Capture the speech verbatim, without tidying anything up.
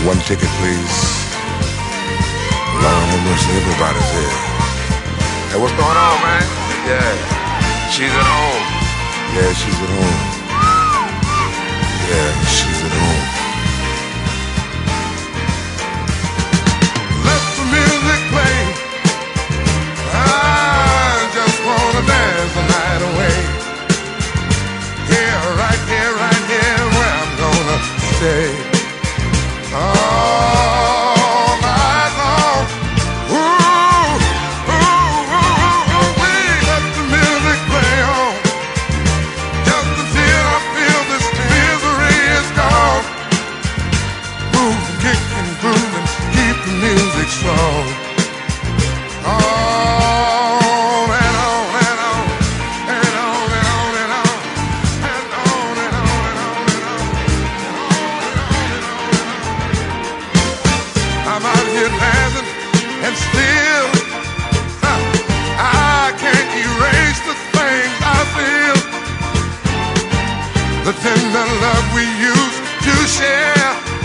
One ticket, please. Lord have mercy, everybody's here. Hey, what's going on, man? Yeah, she's at home. Yeah, she's at home. Yeah, she's at home. Let the music play. I just wanna dance the night away. Here, right here, right here, where I'm gonna stay. All night long. Ooh, ooh, ooh, ooh, we let the music play on. Just until I feel this misery is gone. Move and kick and groove and keep the music strong. On and on and on and on and on and on and on and on and on and on. I'm out here dancing and still huh, I can't erase the things I feel. The tender love we used to share.